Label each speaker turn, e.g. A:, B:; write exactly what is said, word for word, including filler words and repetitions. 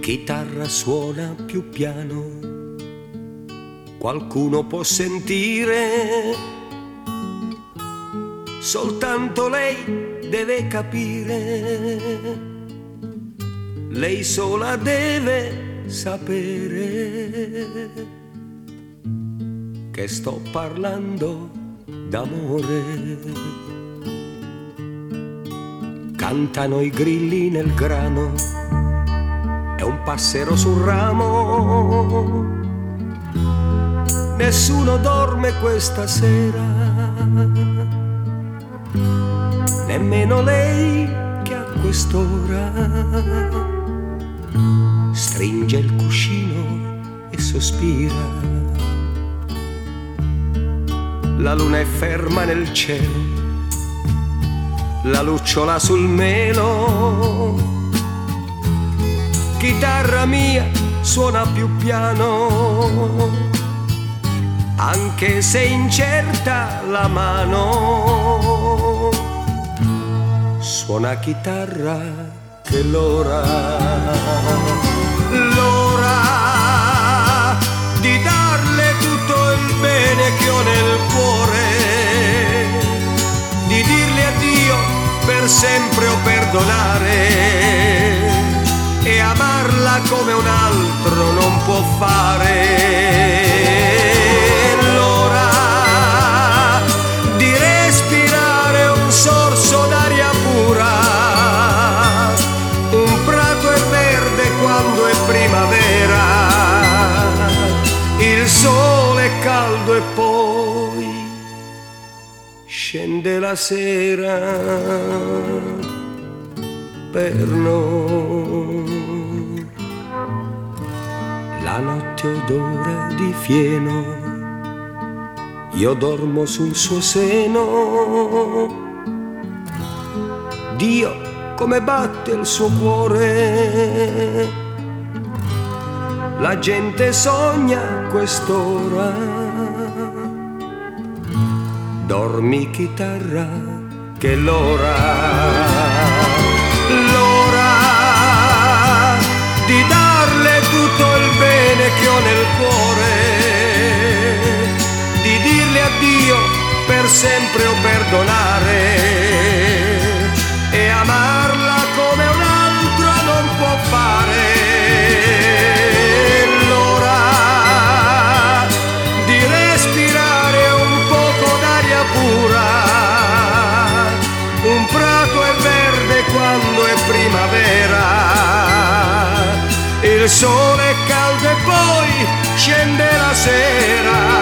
A: chitarra suona più piano, qualcuno può sentire, soltanto lei deve capire, lei sola deve sapere che sto parlando d'amore. Cantano i grilli nel grano e un passero sul ramo, nessuno dorme questa sera, nemmeno lei che a quest'ora stringe il cuscino e sospira. La luna è ferma nel cielo, la lucciola sul melo, chitarra mia suona più piano, anche se incerta la mano, suona chitarra che l'ora, l'ora di darle tutto il bene che ho nel cuore, di dirle addio per sempre o perdonare, e amarla come un altro non può fare. L'ora di respirare un sorso d'aria pura, un prato è verde quando è primavera, il sole è caldo e poi scende la sera per noi. La notte odora di fieno, io dormo sul suo seno. Dio, come batte il suo cuore, la gente sogna a quest'ora. Dormi chitarra che l'ora, l'ora di darle tutto il bene che ho nel cuore, di dirle addio per sempre o perdonare, e amarla come un altro non può fare. L'ora di respirare un poco d'aria pura, un prato è verde quando è primavera, il sole è caldo e poi scende la sera.